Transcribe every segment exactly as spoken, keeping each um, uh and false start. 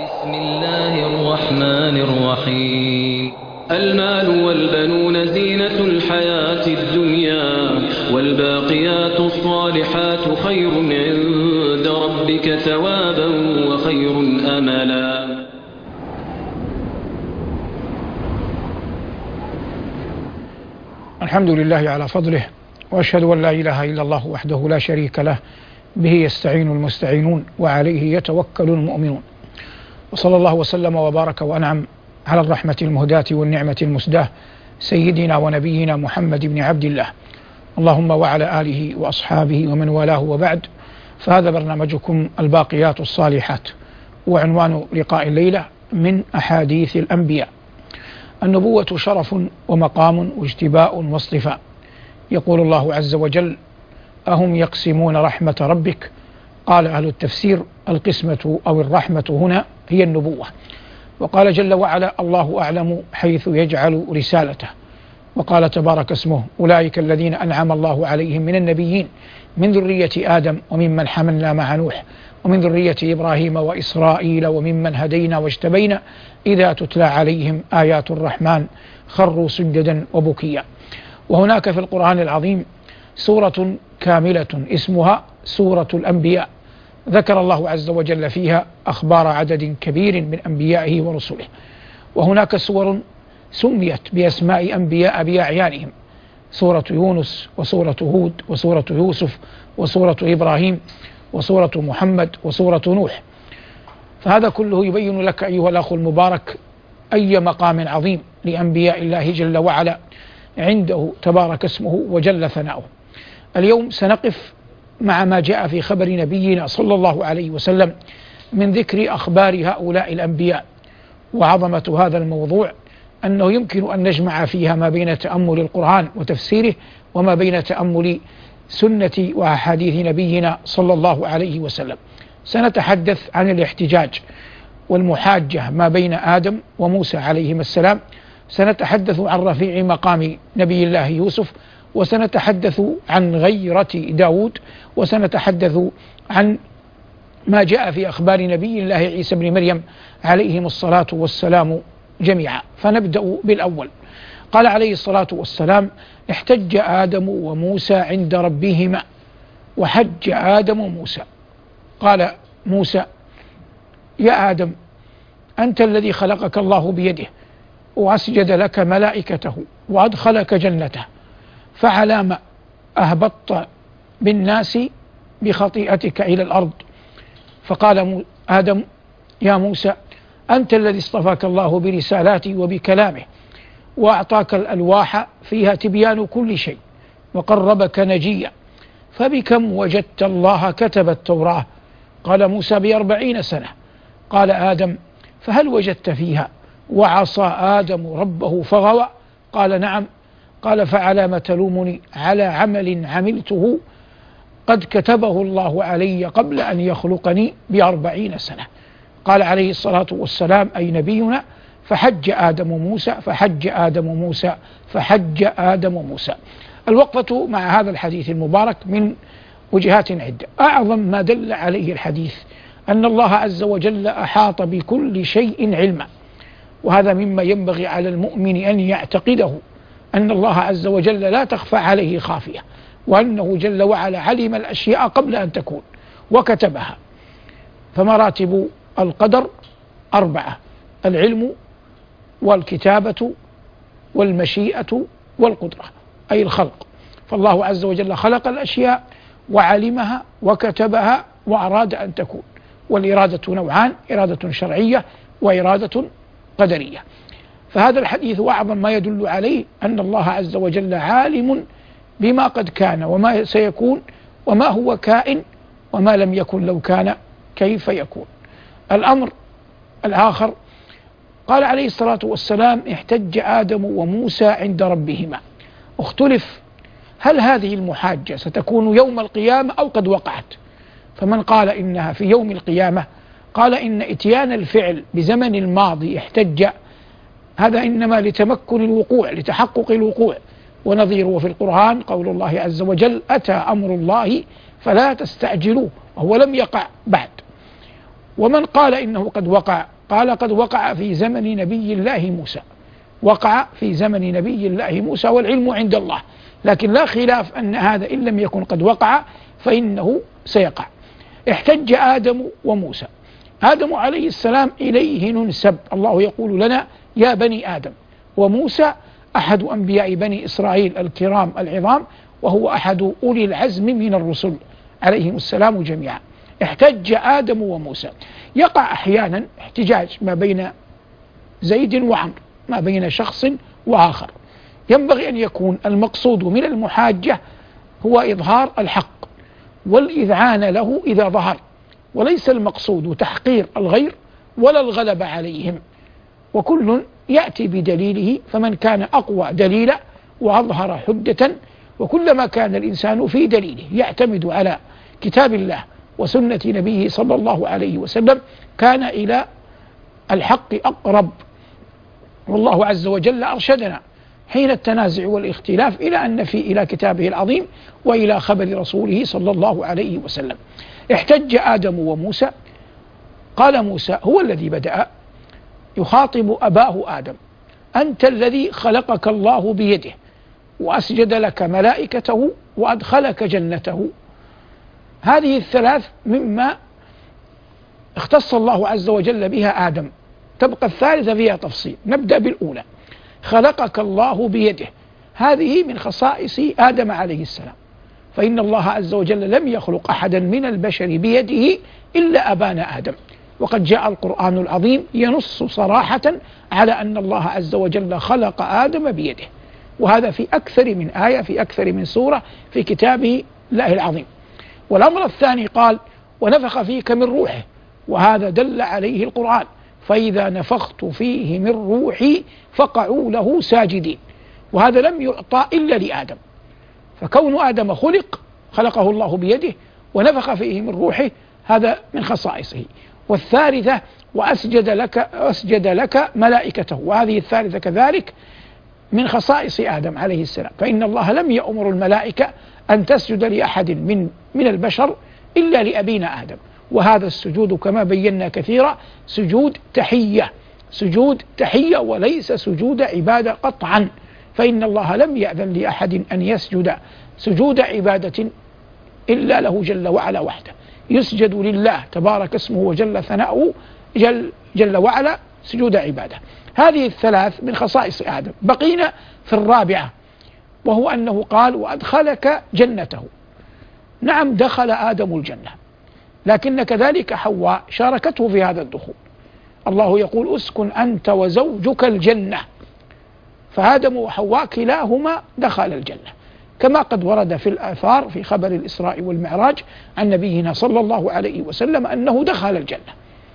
بسم الله الرحمن الرحيم. المال والبنون زينة الحياة الدنيا، والباقيات الصالحات خير عند ربك ثوابا وخير أملا. الحمد لله على فضله، وأشهد أن لا إله إلا الله وحده لا شريك له، به يستعين المستعينون وعليه يتوكل المؤمنون. وصلى الله وسلم وبارك وأنعم على الرحمة المهداة والنعمة المسداة سيدنا ونبينا محمد بن عبد الله، اللهم وعلى آله وأصحابه ومن والاه، وبعد. فهذا برنامجكم الباقيات الصالحات، وعنوان لقاء الليلة من أحاديث الأنبياء. النبوة شرف ومقام واجتباء واصطفاء. يقول الله عز وجل: أهم يقسمون رحمة ربك؟ قال أهل التفسير: القسمة أو الرحمة هنا هي النبوة. وقال جل وعلا: الله أعلم حيث يجعل رسالته. وقال تبارك اسمه: أولئك الذين أنعم الله عليهم من النبيين من ذرية آدم وممن حملنا مع نوح ومن ذرية إبراهيم وإسرائيل وممن هدينا واجتبينا إذا تتلى عليهم آيات الرحمن خروا سجدا وبكيا. وهناك في القرآن العظيم سورة كاملة اسمها سورة الأنبياء، ذكر الله عز وجل فيها أخبار عدد كبير من أنبيائه ورسله. وهناك سور سميت بأسماء أنبياء بأعيانهم: سورة يونس، وسورة هود، وسورة يوسف، وسورة إبراهيم، وسورة محمد، وسورة نوح. فهذا كله يبين لك أيها الأخ المبارك أي مقام عظيم لأنبياء الله جل وعلا عنده تبارك اسمه وجل ثناؤه. اليوم سنقف مع ما جاء في خبر نبينا صلى الله عليه وسلم من ذكر أخبار هؤلاء الأنبياء. وعظمة هذا الموضوع أنه يمكن أن نجمع فيها ما بين تأمل القرآن وتفسيره وما بين تأمل سنة وأحاديث نبينا صلى الله عليه وسلم. سنتحدث عن الاحتجاج والمحاجة ما بين آدم وموسى عليهما السلام، سنتحدث عن رفيع مقام نبي الله يوسف، وسنتحدث عن غيرة داود، وسنتحدث عن ما جاء في أخبار نبي الله عيسى بن مريم عليهم الصلاة والسلام جميعا. فنبدأ بالأول. قال عليه الصلاة والسلام: احتج آدم وموسى عند ربهما. وحج آدم وموسى. قال موسى: يا آدم، أنت الذي خلقك الله بيده وأسجد لك ملائكته وأدخلك جنته، فعلى ما أهبطت بالناس بخطيئتك إلى الأرض؟ فقال آدم: يا موسى، أنت الذي اصطفاك الله برسالاتي وبكلامه، وأعطاك الألواح فيها تبيان كل شيء، وقربك نجيا، فبكم وجدت الله كتب التوراة؟ قال موسى: بأربعين سنة. قال آدم: فهل وجدت فيها وعصى آدم ربه فغوى؟ قال: نعم. قال: فعلى ما تلومني على عمل عملته قد كتبه الله علي قبل أن يخلقني بأربعين سنة. قال عليه الصلاة والسلام: أي نبينا؟ فحج آدم موسى فحج آدم موسى فحج آدم موسى. الوقفة مع هذا الحديث المبارك من وجهات عدة. أعظم ما دل عليه الحديث أن الله عز وجل أحاط بكل شيء علما، وهذا مما ينبغي على المؤمن أن يعتقده، أن الله عز وجل لا تخفى عليه خافية، وأنه جل وعلا علم الأشياء قبل أن تكون وكتبها. فمراتب القدر أربعة: العلم والكتابة والمشيئة والقدرة، أي الخلق. فالله عز وجل خلق الأشياء وعلمها وكتبها وأراد أن تكون. والإرادة نوعان: إرادة شرعية وإرادة قدرية. فهذا الحديث أعظم ما يدل عليه أن الله عز وجل عالم بما قد كان وما سيكون وما هو كائن وما لم يكن لو كان كيف يكون. الأمر الآخر: قال عليه الصلاة والسلام: احتج آدم وموسى عند ربهما. اختلف هل هذه المحاجة ستكون يوم القيامة أو قد وقعت. فمن قال إنها في يوم القيامة قال إن إتيان الفعل بزمن الماضي احتج هذا إنما لتمكن الوقوع، لتحقق الوقوع. ونظيره في القرآن قول الله عز وجل: أتى أمر الله فلا تستعجلوه، وهو لم يقع بعد. ومن قال إنه قد وقع قال قد وقع في زمن نبي الله موسى، وقع في زمن نبي الله موسى والعلم عند الله، لكن لا خلاف أن هذا إن لم يكن قد وقع فإنه سيقع. احتج آدم وموسى. آدم عليه السلام إليه ننسب، الله يقول لنا يا بني آدم، وموسى أحد أنبياء بني إسرائيل الكرام العظام، وهو أحد أولي العزم من الرسل عليهم السلام جميعا. احتج آدم وموسى. يقع أحيانا احتجاج ما بين زيد وعمر، ما بين شخص وآخر، ينبغي أن يكون المقصود من المحاجة هو إظهار الحق والإذعان له إذا ظهر، وليس المقصود تحقير الغير ولا الغلبة عليهم، وكل يأتي بدليله، فمن كان أقوى دليلا وأظهر حجة، وكلما كان الإنسان في دليله يعتمد على كتاب الله وسنة نبيه صلى الله عليه وسلم كان إلى الحق أقرب. والله عز وجل أرشدنا حين التنازع والاختلاف إلى أن نفي إلى كتابه العظيم وإلى خبر رسوله صلى الله عليه وسلم. احتج آدم وموسى. قال موسى هو الذي بدأ يخاطب أباه آدم: أنت الذي خلقك الله بيده وأسجد لك ملائكته وأدخلك جنته. هذه الثلاث مما اختص الله عز وجل بها آدم، تبقى الثالثة فيها تفصيل. نبدأ بالأولى: خلقك الله بيده. هذه من خصائص آدم عليه السلام، فإن الله عز وجل لم يخلق أحدا من البشر بيده إلا أبانا آدم، وقد جاء القرآن العظيم ينص صراحة على أن الله عز وجل خلق آدم بيده، وهذا في أكثر من آية في أكثر من سورة في كتابه الله العظيم. والأمر الثاني قال: ونفخ فيك من روحه، وهذا دل عليه القرآن: فإذا نفخت فيه من روحي فقعوا له ساجدين. وهذا لم يعطى إلا لآدم، فكون آدم خلق خلقه الله بيده ونفخ فيه من روحه هذا من خصائصه. والثالثة: وأسجد لك أسجد لك ملائكته، وهذه الثالثة كذلك من خصائص آدم عليه السلام، فإن الله لم يأمر الملائكة أن تسجد لأحد من من البشر إلا لأبينا آدم. وهذا السجود كما بينا كثيرا سجود تحية، سجود تحية وليس سجود عبادة قطعا، فإن الله لم يأذن لأحد أن يسجد سجود عبادة إلا له جل وعلا وحده، يسجد لله تبارك اسمه وجل ثناؤه جل, جل وعلا سجود عبادة. هذه الثلاث من خصائص آدم. بقينا في الرابعة، وهو أنه قال: وأدخلك جنته. نعم، دخل آدم الجنة، لكن كذلك حواء شاركته في هذا الدخول. الله يقول: اسكن أنت وزوجك الجنة، فآدم وحواء كلاهما دخل الجنة، كما قد ورد في الآثار في خبر الإسراء والمعراج عن نبينا صلى الله عليه وسلم أنه دخل الجنة.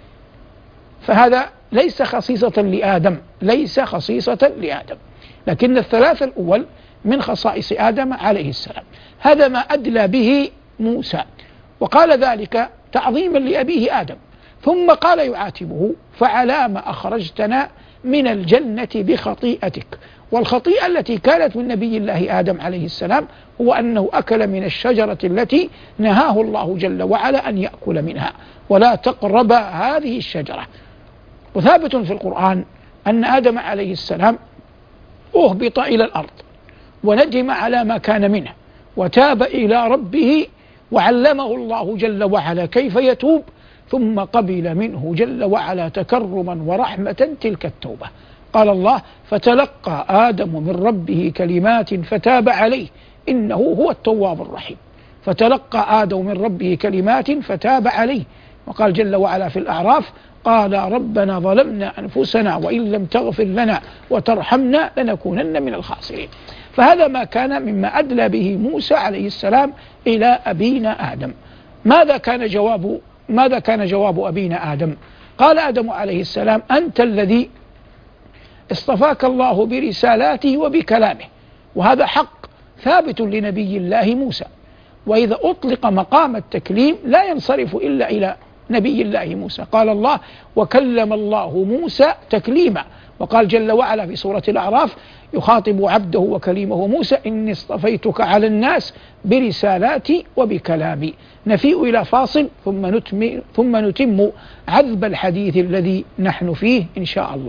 فهذا ليس خصيصة لآدم، ليس خصيصة لآدم، لكن الثلاثة الأول من خصائص آدم عليه السلام. هذا ما أدلى به موسى، وقال ذلك تعظيما لأبيه آدم، ثم قال يعاتبه: فعلام أخرجتنا من الجنة بخطيئتك. والخطيئة التي كانت من نبي الله آدم عليه السلام هو أنه أكل من الشجرة التي نهاه الله جل وعلا أن يأكل منها، ولا تقرب هذه الشجرة. وثابت في القرآن أن آدم عليه السلام أهبط إلى الأرض وندم على ما كان منه وتاب إلى ربه، وعلمه الله جل وعلا كيف يتوب، ثم قبل منه جل وعلا تكرما ورحمة تلك التوبة. قال الله: فتلقى آدم من ربه كلمات فتاب عليه إنه هو التواب الرحيم. فتلقى آدم من ربه كلمات فتاب عليه. وقال جل وعلا في الأعراف: قال ربنا ظلمنا أنفسنا وإن لم تغفر لنا وترحمنا لنكونن من الخاسرين. فهذا ما كان مما أدلى به موسى عليه السلام إلى أبينا آدم. ماذا كان جواب ماذا كان جواب أبينا آدم؟ قال آدم عليه السلام: أنت الذي اصطفاك الله برسالاته وبكلامه. وهذا حق ثابت لنبي الله موسى، وإذا أطلق مقام التكليم لا ينصرف إلا إلى نبي الله موسى. قال الله: وكلم الله موسى تكليما. وقال جل وعلا في سورة الأعراف يخاطب عبده وكليمه موسى: إني اصطفيتك على الناس برسالاتي وبكلامي. نفيء إلى فاصل ثم نتم, ثم نتم عذب الحديث الذي نحن فيه إن شاء الله.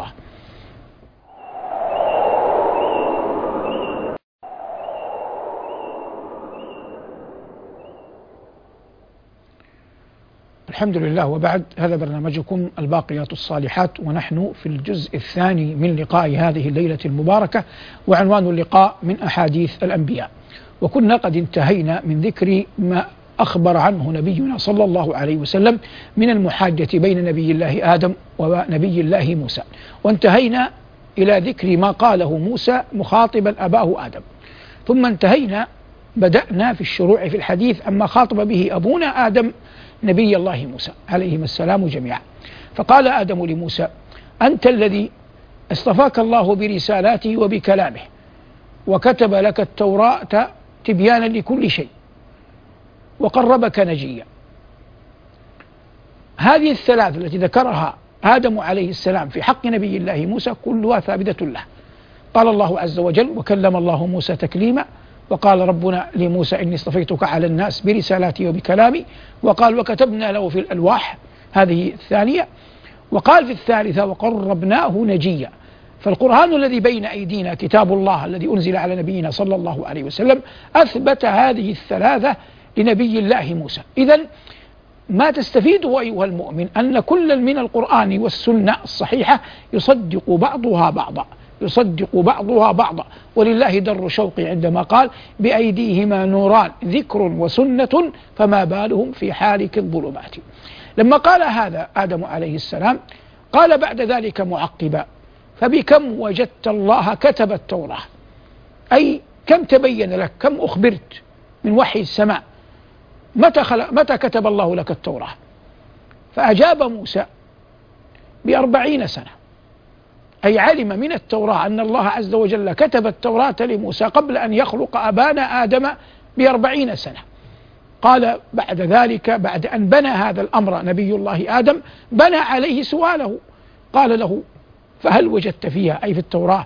الحمد لله، وبعد، هذا برنامجكم الباقيات الصالحات، ونحن في الجزء الثاني من لقاء هذه الليلة المباركة، وعنوان اللقاء من أحاديث الأنبياء. وكنا قد انتهينا من ذكر ما أخبر عنه نبينا صلى الله عليه وسلم من المحاجة بين نبي الله آدم ونبي الله موسى، وانتهينا إلى ذكر ما قاله موسى مخاطبا أباه آدم، ثم انتهينا بدأنا في الشروع في الحديث أما خاطب به أبونا آدم نبي الله موسى عليهم السلام جميعا. فقال آدم لموسى: أنت الذي اصطفاك الله برسالاته وبكلامه، وكتب لك التوراة تبيانا لكل شيء، وقربك نجيا. هذه الثلاث التي ذكرها آدم عليه السلام في حق نبي الله موسى كلها ثابتة له. قال الله عز وجل: وكلم الله موسى تكليما. وقال ربنا لموسى: إني اصطفيتك على الناس برسالاتي وبكلامي. وقال: وكتبنا له في الألواح، هذه الثانية. وقال في الثالثة: وقربناه نجيا. فالقرآن الذي بين أيدينا كتاب الله الذي أنزل على نبينا صلى الله عليه وسلم أثبت هذه الثلاثة لنبي الله موسى. إذن ما تستفيده أيها المؤمن أن كل من القرآن والسنة الصحيحة يصدق بعضها بعضا يصدق بعضها بعضا ولله در شوقي عندما قال: بأيديهما نوران ذكر وسنة فما بالهم في حالك الظلمات. لما قال هذا آدم عليه السلام قال بعد ذلك معقبا: فبكم وجدت الله كتب التوراة؟ أي كم تبين لك، كم أخبرت من وحي السماء، متى, خلق متى كتب الله لك التوراة؟ فأجاب موسى: بأربعين سنة. أي علم من التوراة أن الله عز وجل كتب التوراة لموسى قبل أن يخلق أبانا آدم بأربعين سنة. قال بعد ذلك، بعد أن بنى هذا الأمر نبي الله آدم، بنى عليه سؤاله، قال له: فهل وجدت فيها، أي في التوراة،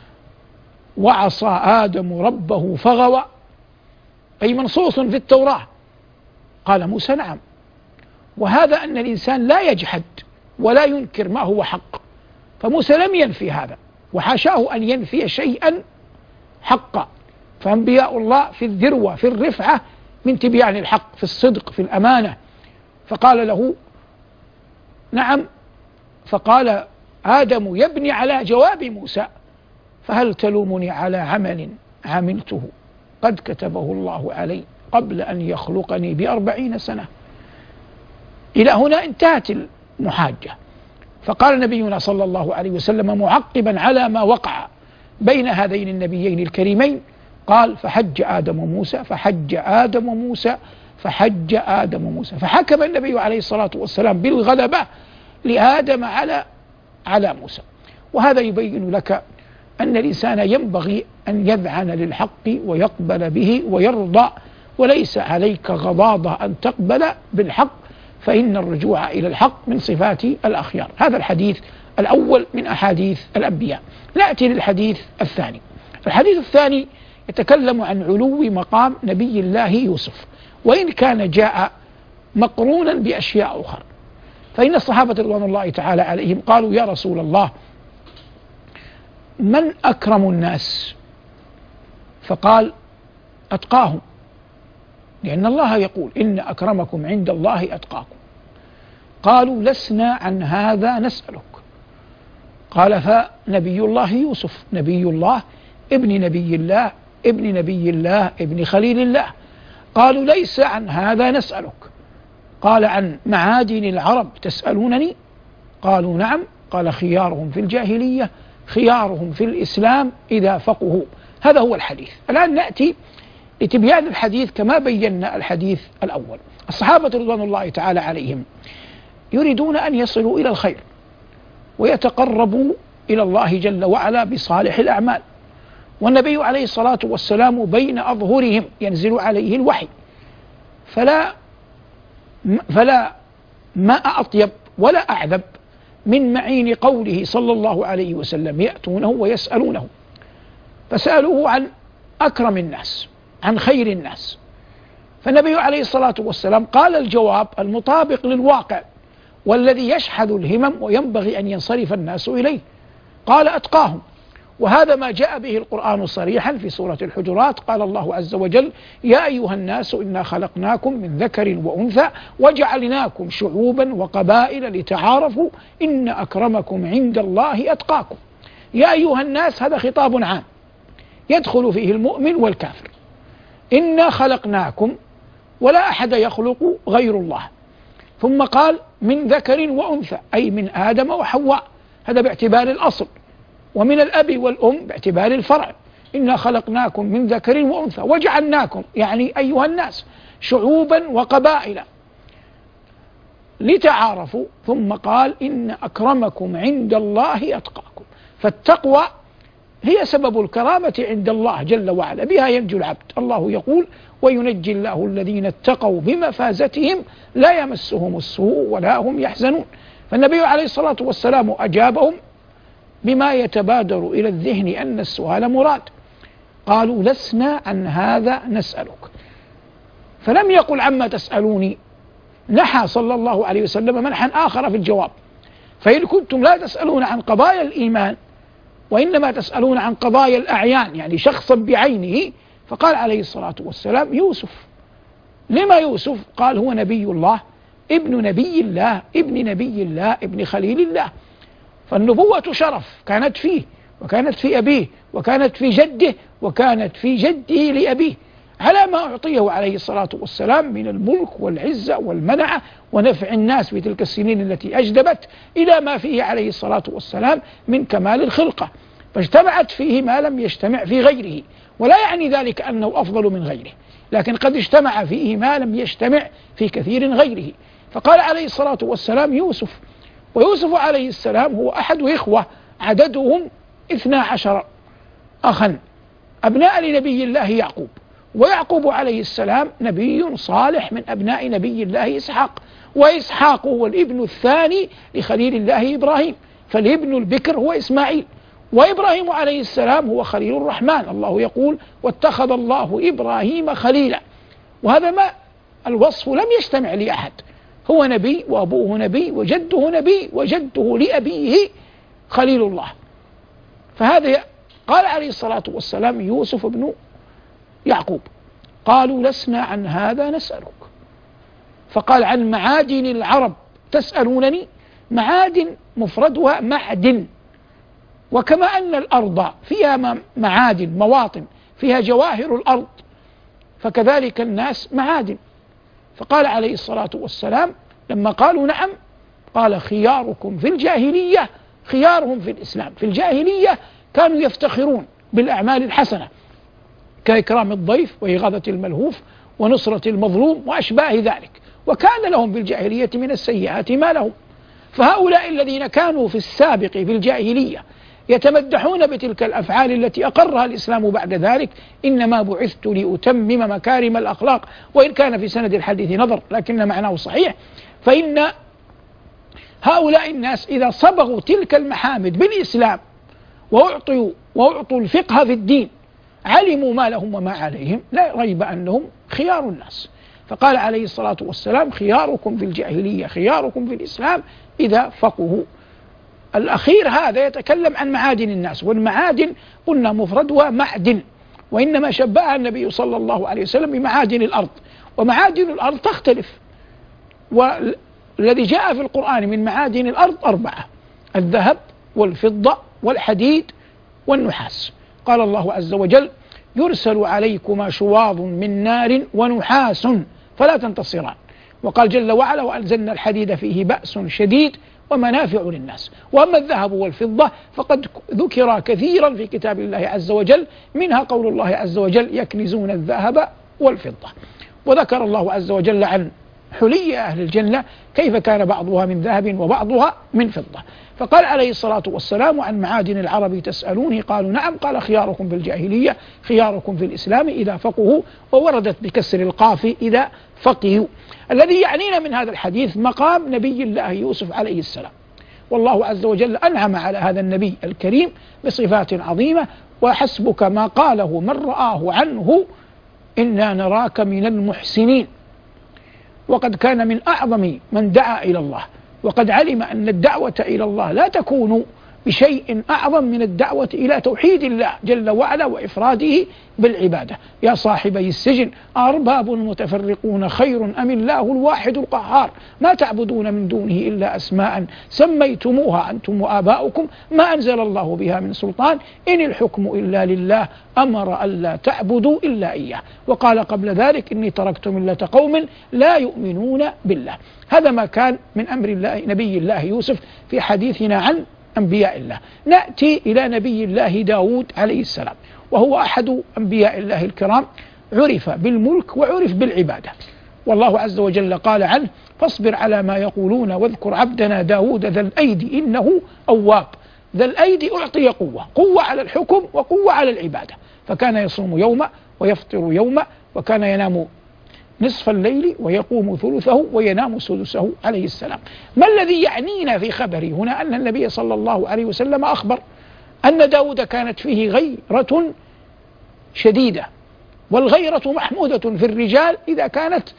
وعصى آدم ربه فغوى؟ أي منصوص في التوراة. قال موسى: نعم. وهذا أن الإنسان لا يجحد ولا ينكر ما هو حق، فموسى لم ينفي هذا، وحاشاه أن ينفي شيئا حقا. فأنبياء الله في الذروة، في الرفعة من تبيان الحق، في الصدق، في الأمانة. فقال له: نعم. فقال آدم يبني على جواب موسى: فهل تلومني على عمل عملته قد كتبه الله علي قبل أن يخلقني بأربعين سنة؟ إلى هنا انتهت المحاجة. فقال نبينا صلى الله عليه وسلم معقبا على ما وقع بين هذين النبيين الكريمين، قال: فحج آدم موسى فحج آدم موسى فحج آدم موسى. فحكم النبي عليه الصلاة والسلام بالغلبة لآدم على على موسى. وهذا يبين لك أن الإنسان ينبغي أن يذعن للحق ويقبل به ويرضى، وليس عليك غضاضة أن تقبل بالحق، فإن الرجوع إلى الحق من صفات الأخيار. هذا الحديث الأول من أحاديث الأنبياء. نأتي للحديث الثاني. الحديث الثاني يتكلم عن علو مقام نبي الله يوسف، وإن كان جاء مقرونا بأشياء أخرى. فإن الصحابة رضوان الله تعالى عليهم قالوا: يا رسول الله، من أكرم الناس؟ فقال: أتقاهم، لأن الله يقول: إن أكرمكم عند الله أتقاكم. قالوا: لسنا عن هذا نسألك. قال: فنبي الله يوسف نبي الله ابن نبي الله ابن نبي الله ابن خليل الله. قالوا: ليس عن هذا نسألك. قال: عن معادن العرب تسألونني؟ قالوا: نعم. قال: خيارهم في الجاهلية خيارهم في الإسلام إذا فقهوا. هذا هو الحديث. الآن نأتي لتبيان الحديث كما بينا الحديث الأول. الصحابة رضوان الله تعالى عليهم يريدون أن يصلوا إلى الخير ويتقربوا إلى الله جل وعلا بصالح الأعمال، والنبي عليه الصلاة والسلام بين أظهرهم ينزل عليه الوحي، فلا فلا ما أطيب ولا أعذب من معين قوله صلى الله عليه وسلم يأتونه ويسألونه، فسألوه عن أكرم الناس، عن خير الناس، فالنبي عليه الصلاة والسلام قال الجواب المطابق للواقع والذي يشحذ الهمم وينبغي أن ينصرف الناس إليه، قال أتقاهم. وهذا ما جاء به القرآن صريحا في سورة الحجرات، قال الله عز وجل يا أيها الناس إنا خلقناكم من ذكر وأنثى وجعلناكم شعوبا وقبائل لتعارفوا إن أكرمكم عند الله أتقاكم. يا أيها الناس هذا خطاب عام يدخل فيه المؤمن والكافر. إنا خلقناكم ولا أحد يخلق غير الله، ثم قال من ذكر وأنثى أي من آدم وحواء، هذا باعتبار الأصل، ومن الأب والأم باعتبار الفرع. إنا خلقناكم من ذكر وأنثى وجعلناكم يعني أيها الناس شعوبا وقبائل لتعارفوا، ثم قال إن أكرمكم عند الله أتقاكم. فالتقوى هي سبب الكرامة عند الله جل وعلا، بها ينجو العبد. الله يقول وينجي الله الذين اتقوا بمفازتهم لا يمسهم السوء ولا هم يحزنون. فالنبي عليه الصلاة والسلام أجابهم بما يتبادر إلى الذهن أن السؤال مراد. قالوا لسنا عن هذا نسألك، فلم يقل عما تسألوني، نحى صلى الله عليه وسلم منحا آخر في الجواب. فإن كنتم لا تسألون عن قضايا الإيمان وإنما تسألون عن قضايا الأعيان يعني شخصا بعينه، فقال عليه الصلاة والسلام يوسف. لما يوسف؟ قال هو نبي الله ابن نبي الله ابن نبي الله ابن خليل الله، فالنبوة شرف كانت فيه وكانت في أبيه وكانت في جده وكانت في جده لأبيه، على ما أعطيه عليه الصلاة والسلام من الملك والعزة والمنعة ونفع الناس في تلك السنين التي أجدبت إلى ما فيه عليه الصلاة والسلام من كمال الخلقة، فاجتمعت فيه ما لم يجتمع في غيره. ولا يعني ذلك أنه أفضل من غيره، لكن قد اجتمع فيه ما لم يجتمع في كثير غيره. فقال عليه الصلاة والسلام يوسف. ويوسف عليه السلام هو أحد إخوة عددهم اثنا عشر أخا أبناء لنبي الله يعقوب، ويعقوب عليه السلام نبي صالح من أبناء نبي الله إسحاق، وإسحاق هو الابن الثاني لخليل الله إبراهيم، فالابن البكر هو إسماعيل، وإبراهيم عليه السلام هو خليل الرحمن. الله يقول واتخذ الله إبراهيم خليلا، وهذا ما الوصف لم يجتمع لأحد، هو نبي وأبوه نبي وجده نبي وجده لأبيه خليل الله. فهذا قال عليه الصلاة والسلام يوسف بن يعقوب. قالوا لسنا عن هذا نسألك، فقال عن معادن العرب تسألونني. معادن مفردها معدن، وكما أن الأرض فيها معادن مواطن فيها جواهر الأرض، فكذلك الناس معادن. فقال عليه الصلاة والسلام لما قالوا نعم، قال خياركم في الجاهلية خيارهم في الإسلام. في الجاهلية كانوا يفتخرون بالأعمال الحسنة كإكرام الضيف وإغاظة الملهوف ونصرة المظلوم وأشباه ذلك، وكان لهم في الجاهلية من السيئات ما لهم. فهؤلاء الذين كانوا في السابق في الجاهلية يتمدحون بتلك الأفعال التي أقرها الإسلام بعد ذلك، إنما بعثت لأتمم مكارم الأخلاق، وإن كان في سند الحديث نظر لكن معناه صحيح. فإن هؤلاء الناس إذا صبغوا تلك المحامد بالإسلام وأعطوا وأعطوا الفقه في الدين علموا ما لهم وما عليهم، لا ريب أنهم خيار الناس. فقال عليه الصلاة والسلام خياركم في الجاهلية خياركم في الإسلام إذا فقهوا. الأخير هذا يتكلم عن معادن الناس، والمعادن قلنا مفردها معدن، وإنما شبهها النبي صلى الله عليه وسلم بمعادن الأرض، ومعادن الأرض تختلف. والذي جاء في القرآن من معادن الأرض أربعة: الذهب والفضة والحديد والنحاس. قال الله عز وجل يرسل عليكما شواظ من نار ونحاس فلا تنتصران. وقال جل وعلا وأنزلنا الحديد فيه بأس شديد ومنافع للناس. وأما الذهب والفضة فقد ذكر كثيرا في كتاب الله عز وجل، منها قول الله عز وجل يكنزون الذهب والفضة. وذكر الله عز وجل عن حلي أهل الجنة كيف كان بعضها من ذهب وبعضها من فضة. فقال عليه الصلاة والسلام: عن معادن العرب تسألوني؟ قالوا نعم. قال: خياركم في الجاهلية خياركم في الإسلام إذا فقهوا، ووردت بكسر القاف إذا فقهوا. الذي يعنينا من هذا الحديث مقام نبي الله يوسف عليه السلام، والله عز وجل أنعم على هذا النبي الكريم بصفات عظيمة، وحسبك ما قاله من رآه عنه: إنا نراك من المحسنين. وقد كان من أعظم من دعا إلى الله، وقد علم أن الدعوة إلى الله لا تكون بشيء أعظم من الدعوة إلى توحيد الله جل وعلا وإفراده بالعبادة. يا صاحبي السجن أرباب متفرقون خير أم الله الواحد القهار ما تعبدون من دونه إلا أسماء سميتموها أنتم وآباؤكم ما أنزل الله بها من سلطان إن الحكم إلا لله أمر ألا تعبدوا إلا إياه. وقال قبل ذلك: إني تركت ملة قوم لا يؤمنون بالله. هذا ما كان من أمر الله نبي الله يوسف في حديثنا عن أنبياء الله. نأتي إلى نبي الله داود عليه السلام، وهو أحد أنبياء الله الكرام، عرف بالملك وعرف بالعبادة. والله عز وجل قال عنه: فاصبر على ما يقولون واذكر عبدنا داود ذا الأيدي إنه أواب. ذا الأيدي أعطي قوة، قوة على الحكم وقوة على العبادة، فكان يصوم يوما ويفطر يوما، وكان ينام نصف الليل ويقوم ثلثه وينام سدسه عليه السلام. ما الذي يعنينا في خبري هنا؟ أن النبي صلى الله عليه وسلم أخبر أن داود كانت فيه غيرة شديدة، والغيرة محمودة في الرجال إذا كانت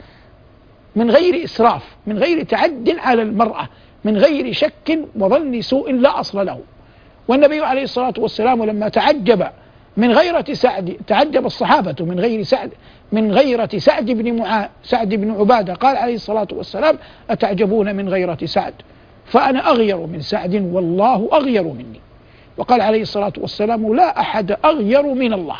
من غير إسراف، من غير تعد على المرأة، من غير شك وظن سوء لا أصل له. والنبي عليه الصلاة والسلام لما تعجب من غيرة سعد، تعجب الصحابة من غير سعد من غيرة سعد بن معا سعد بن عبادة، قال عليه الصلاة والسلام: أتعجبون من غيرة سعد فأنا أغير من سعد والله أغير مني. وقال عليه الصلاة والسلام: لا أحد أغير من الله.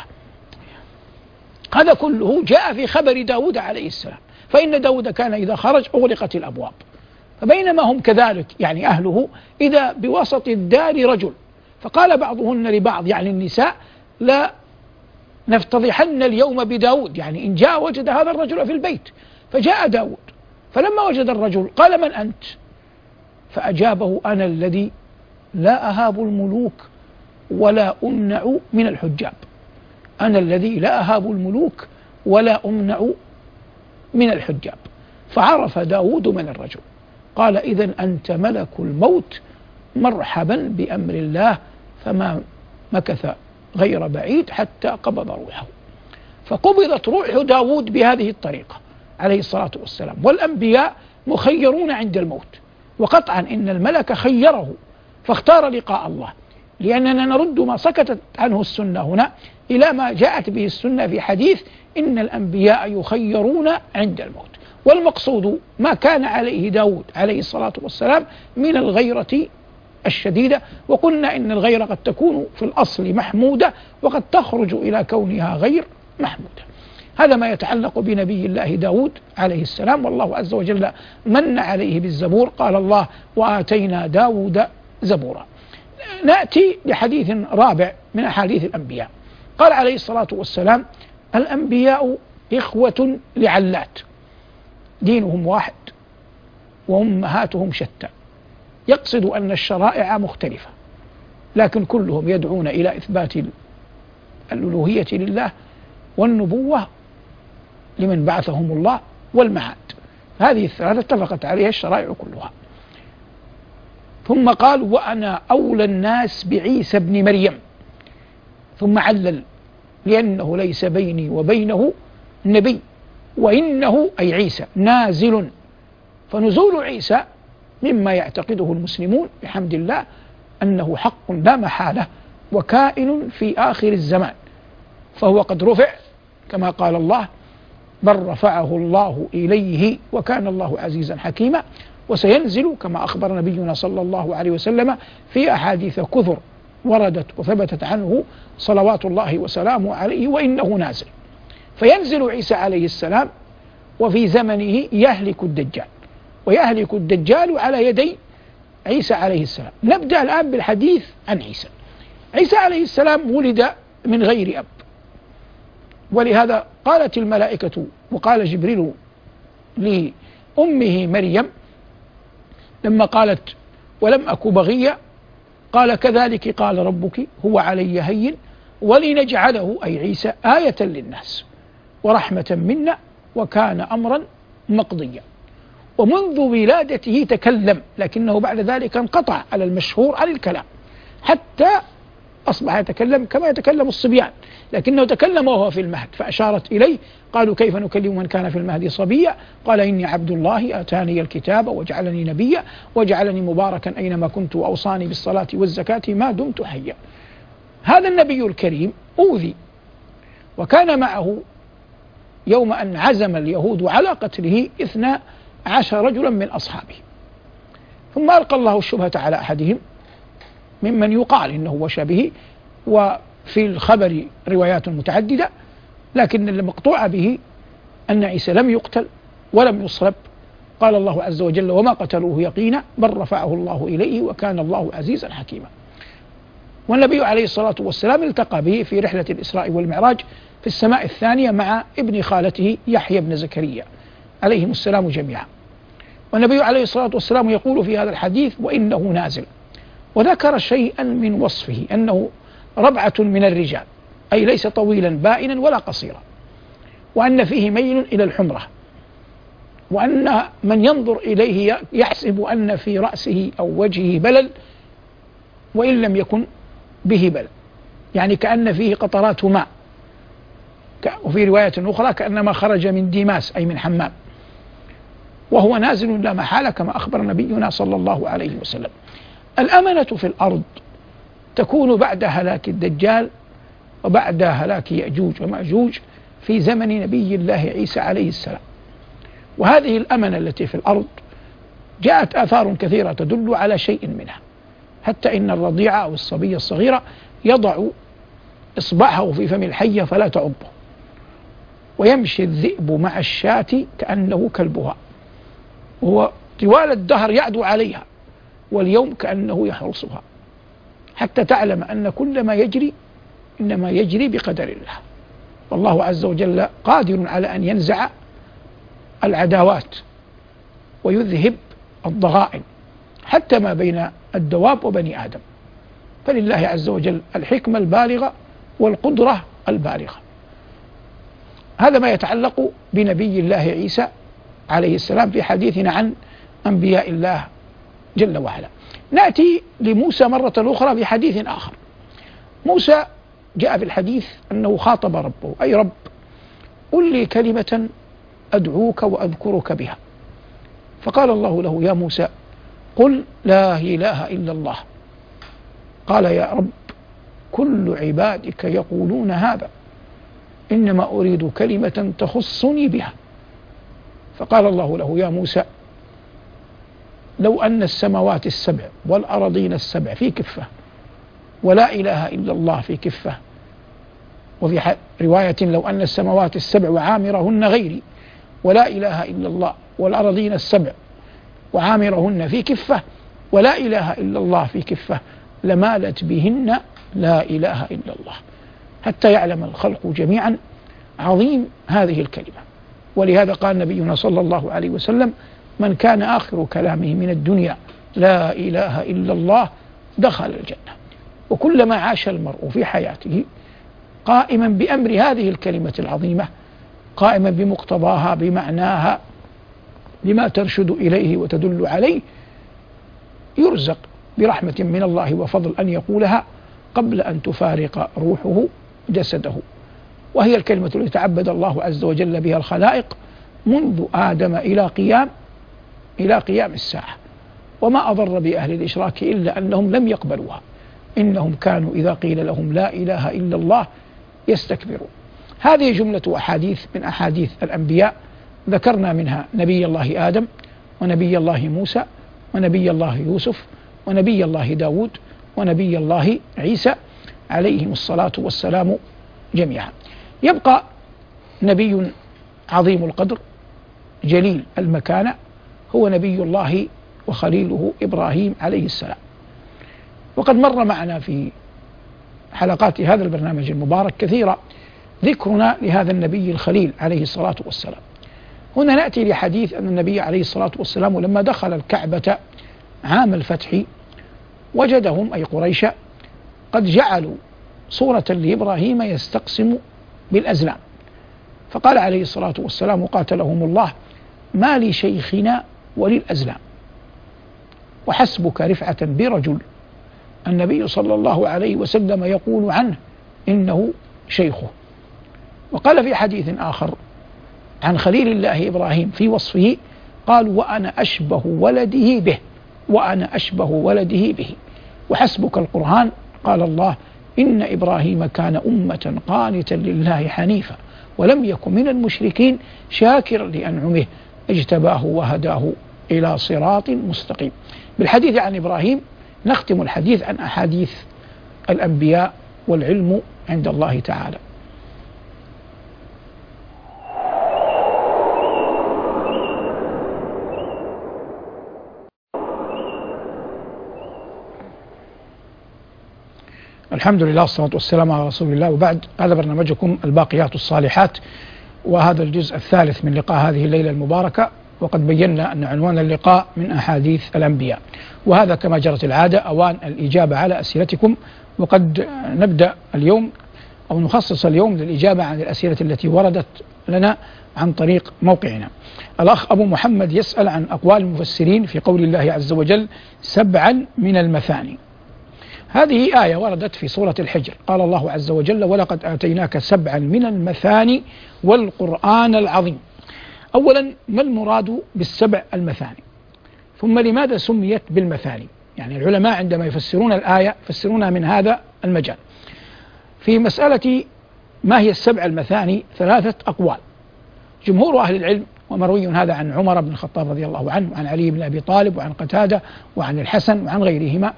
هذا كله جاء في خبر داود عليه السلام. فإن داود كان إذا خرج أغلقت الأبواب، فبينما هم كذلك يعني أهله إذا بوسط الدار رجل، فقال بعضهن لبعض يعني النساء: لا نفتضحن اليوم بداود، يعني إن جاء وجد هذا الرجل في البيت. فجاء داود، فلما وجد الرجل قال: من أنت؟ فأجابه: أنا الذي لا أهاب الملوك ولا أمنع من الحجاب. أنا الذي لا أهاب الملوك ولا أمنع من الحجاب. فعرف داود من الرجل، قال: إذن أنت ملك الموت، مرحبا بأمر الله. فما مكث غير بعيد حتى قبض روحه. فقبضت روح داود بهذه الطريقة عليه الصلاة والسلام. والأنبياء مخيرون عند الموت، وقطعا إن الملك خيره فاختار لقاء الله، لأننا نرد ما سكتت عنه السنة هنا إلى ما جاءت به السنة في حديث: إن الأنبياء يخيرون عند الموت. والمقصود ما كان عليه داود عليه الصلاة والسلام من الغيرة الشديدة. وقلنا إن الغيرة قد تكون في الأصل محمودة، وقد تخرج إلى كونها غير محمودة. هذا ما يتعلق بنبي الله داود عليه السلام. والله عز وجل من عليه بالزبور، قال الله: وآتينا داود زبورا. نأتي لحديث رابع من أحاديث الأنبياء. قال عليه الصلاة والسلام: الأنبياء إخوة لعلات، دينهم واحد وأمهاتهم شتى. يقصد أن الشرائع مختلفة، لكن كلهم يدعون إلى إثبات الألوهية لله والنبوة لمن بعثهم الله والمعاد. هذه الثلاثة اتفقت عليها الشرائع كلها. ثم قال: وأنا أولى الناس بعيسى ابن مريم. ثم علل: لأنه ليس بيني وبينه نبي، وإنه أي عيسى نازل. فنزول عيسى مما يعتقده المسلمون بحمد الله أنه حق لا محالة وكائن في آخر الزمان، فهو قد رفع كما قال الله: بل رفعه الله إليه وكان الله عزيزا حكيما. وسينزل كما أخبر نبينا صلى الله عليه وسلم في أحاديث كثر وردت وثبتت عنه صلوات الله وسلامه عليه، وإنه نازل. فينزل عيسى عليه السلام، وفي زمنه يهلك الدجال، ويهلك الدجال على يدي عيسى عليه السلام. نبدأ الآن بالحديث عن عيسى. عيسى عليه السلام ولد من غير أب، ولهذا قالت الملائكة وقال جبريل أمه مريم لما قالت ولم أك بغيا قال كذلك قال ربك هو علي هين ولنجعله أي عيسى آية للناس ورحمة منا وكان أمرا مقضيا. ومنذ ولادته تكلم، لكنه بعد ذلك انقطع على المشهور عن الكلام حتى أصبح يتكلم كما يتكلم الصبيان، لكنه تكلم وهو في المهد فأشارت إليه قالوا كيف نكلم من كان في المهد صبيا قال إني عبد الله آتاني الكتاب وجعلني نبيا وجعلني مباركا أينما كنت وأوصاني بالصلاة والزكاة ما دمت حيا. هذا النبي الكريم أوذي، وكان معه يوم أن عزم اليهود على قتله اثنا عشر رجلا من أصحابه، ثم ألقى الله الشبهة على أحدهم ممن يقال إنه وشى به، وفي الخبر روايات متعددة، لكن المقطوع به أن عيسى لم يقتل ولم يصلب. قال الله عز وجل وما قتلوه يقينا بل رفعه الله إليه وكان الله عزيزا حكيما. والنبي عليه الصلاة والسلام التقى به في رحلة الإسراء والمعراج في السماء الثانية مع ابن خالته يحيى بن زكريا عليهم السلام جميعا. والنبي عليه الصلاة والسلام يقول في هذا الحديث وإنه نازل، وذكر شيئا من وصفه أنه ربعة من الرجال، أي ليس طويلا بائنا ولا قصيرا، وأن فيه ميل إلى الحمرة، وأن من ينظر إليه يحسب أن في رأسه أو وجهه بلل وإن لم يكن به بلل، يعني كأن فيه قطرات ماء، وفي رواية أخرى كأنما خرج من ديماس أي من حمام، وهو نازل لا محالة كما أخبر نبينا صلى الله عليه وسلم. الأمنة في الأرض تكون بعد هلاك الدجال وبعد هلاك يأجوج ومأجوج في زمن نبي الله عيسى عليه السلام. وهذه الأمنة التي في الأرض جاءت آثار كثيرة تدل على شيء منها، حتى إن الرضيع أو الصبي الصغير يضع إصبعه في فم الحية فلا تعضه، ويمشي الذئب مع الشاة كأنه كلبها، وهو طوال الدهر يعدو عليها، واليوم كأنه يحرسها، حتى تعلم أن كل ما يجري إنما يجري بقدر الله. والله عز وجل قادر على أن ينزع العداوات ويذهب الضغائن حتى ما بين الدواب وبني آدم، فلله عز وجل الحكمة البالغة والقدرة البالغة. هذا ما يتعلق بنبي الله عيسى عليه السلام في حديثنا عن أنبياء الله جل وعلا. نأتي لموسى مرة أخرى في حديث آخر. موسى جاء في الحديث أنه خاطب ربه، أي رب قل لي كلمة أدعوك وأذكرك بها، فقال الله له يا موسى قل لا إله إلا الله. قال يا رب كل عبادك يقولون هذا، إنما أريد كلمة تخصني بها. فقال الله له يا موسى لو أن السماوات السبع والأرضين السبع في كفة ولا إله إلا الله في كفة، وفي رواية لو أن السماوات السبع وعامرهن غيري ولا إله إلا الله والأرضين السبع وعامرهن في كفة ولا إله إلا الله في كفة لمالت بهن لا إله إلا الله، حتى يعلم الخلق جميعا عظيم هذه الكلمة. ولهذا قال نبينا صلى الله عليه وسلم من كان آخر كلامه من الدنيا لا إله إلا الله دخل الجنة. وكلما عاش المرء في حياته قائما بأمر هذه الكلمة العظيمة، قائما بمقتضاها بمعناها بما ترشد إليه وتدل عليه، يرزق برحمة من الله وفضل أن يقولها قبل أن تفارق روحه جسده. وهي الكلمة التي تعبد الله عز وجل بها الخلائق منذ آدم إلى قيام إلى قيام الساعة. وما أضر بأهل الإشراك إلا أنهم لم يقبلوها، إنهم كانوا إذا قيل لهم لا إله إلا الله يستكبرون. هذه جملة أحاديث من أحاديث الأنبياء، ذكرنا منها نبي الله آدم ونبي الله موسى ونبي الله يوسف ونبي الله داود ونبي الله عيسى عليهم الصلاة والسلام جميعا. يبقى نبي عظيم القدر جليل المكانة، هو نبي الله وخليله إبراهيم عليه السلام. وقد مر معنا في حلقات هذا البرنامج المبارك كثيرا ذكرنا لهذا النبي الخليل عليه الصلاة والسلام. هنا نأتي لحديث أن النبي عليه الصلاة والسلام لما دخل الكعبة عام الفتح وجدهم أي قريش قد جعلوا صورة لإبراهيم يستقسم بالأزلام، فقال عليه الصلاة والسلام قاتلهم الله: ما لشيخنا وللأزلام، وحسبك رفعة برجل النبي صلى الله عليه وسلم يقول عنه إنه شيخه. وقال في حديث آخر عن خليل الله إبراهيم في وصفه قال: وأنا أشبه ولده به، وأنا أشبه ولده به. وحسبك القرآن قال الله: إن إبراهيم كان أمة قانتا لله حنيفا ولم يكن من المشركين شاكرا لأنعمه اجتباه وهداه إلى صراط مستقيم. بالحديث عن إبراهيم نختم الحديث عن أحاديث الأنبياء والعلم عند الله تعالى. الحمد لله والصلاة والسلام على رسول الله، وبعد. هذا برنامجكم الباقيات الصالحات، وهذا الجزء الثالث من لقاء هذه الليلة المباركة. وقد بينا أن عنوان اللقاء من أحاديث الأنبياء، وهذا كما جرت العادة أوان الإجابة على أسئلتكم. وقد نبدأ اليوم أو نخصص اليوم للإجابة عن الأسئلة التي وردت لنا عن طريق موقعنا. الأخ أبو محمد يسأل عن أقوال المفسرين في قول الله عز وجل: سبعا من المثاني. هذه آية وردت في سورة الحجر، قال الله عز وجل: ولقد آتيناك سبعا من المثاني والقرآن العظيم. أولا، ما المراد بالسبع المثاني؟ ثم لماذا سميت بالمثاني؟ يعني العلماء عندما يفسرون الآية يفسرونها من هذا المجال. في مسألة ما هي السبع المثاني ثلاثة أقوال. جمهور أهل العلم، ومروي هذا عن عمر بن الخطاب رضي الله عنه وعن علي بن أبي طالب وعن قتادة وعن الحسن وعن غيرهما،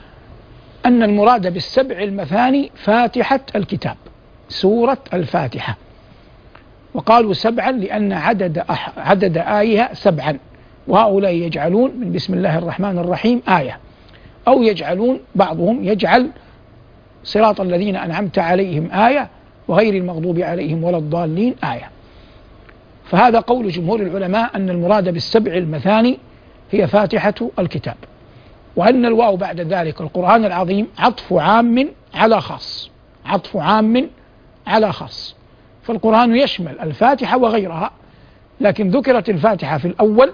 أن المراد بالسبع المثاني فاتحة الكتاب، سورة الفاتحة. وقالوا سبعا لأن عدد أح عدد آيها سبعا، وهؤلاء يجعلون من بسم الله الرحمن الرحيم آية، أو يجعلون بعضهم يجعل صراط الذين أنعمت عليهم آية وغير المغضوب عليهم ولا الضالين آية. فهذا قول جمهور العلماء أن المراد بالسبع المثاني هي فاتحة الكتاب، وأن الواو بعد ذلك القرآن العظيم عطف عام على خاص، عطف عام على خاص. فالقرآن يشمل الفاتحة وغيرها، لكن ذكرت الفاتحة في الأول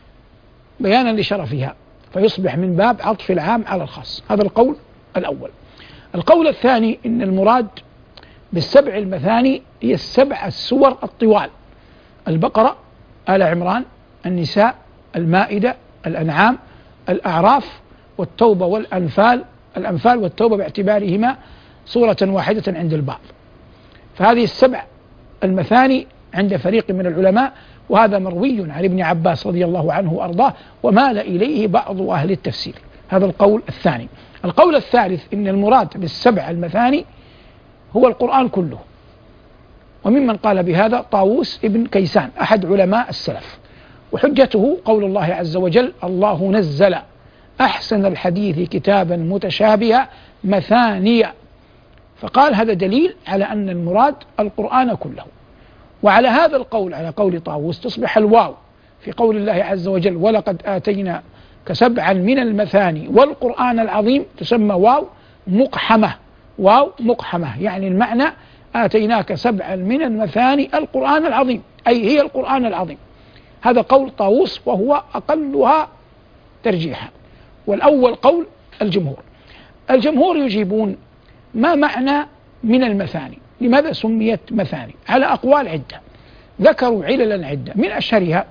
بيانا لشرفها، فيصبح من باب عطف العام على الخاص. هذا القول الأول. القول الثاني إن المراد بالسبع المثاني هي السبع السور الطوال: البقرة، آل عمران، النساء، المائدة، الأنعام، الأعراف، والتوبة والأنفال، الأنفال والتوبة باعتبارهما سورة واحدة عند البعض. فهذه السبع المثاني عند فريق من العلماء، وهذا مروي عن ابن عباس رضي الله عنه وأرضاه، ومال إليه بعض أهل التفسير. هذا القول الثاني. القول الثالث إن المراد بالسبع المثاني هو القرآن كله، وممن قال بهذا طاووس ابن كيسان أحد علماء السلف، وحجته قول الله عز وجل: الله نزل أحسن الحديث كتابا متشابها مثانية. فقال هذا دليل على أن المراد القرآن كله. وعلى هذا القول، على قول طاووس، تصبح الواو في قول الله عز وجل: ولقد آتيناك سبعا من المثاني والقرآن العظيم، تسمى واو مقحمة. واو مقحمة يعني المعنى آتيناك سبعا من المثاني القرآن العظيم، أي هي القرآن العظيم. هذا قول طاووس وهو أقلها ترجيحا. والأول قول الجمهور. الجمهور يجيبون: ما معنى من المثاني؟ لماذا سميت مثاني؟ على أقوال عدة، ذكروا عللا عدة. من أشهرها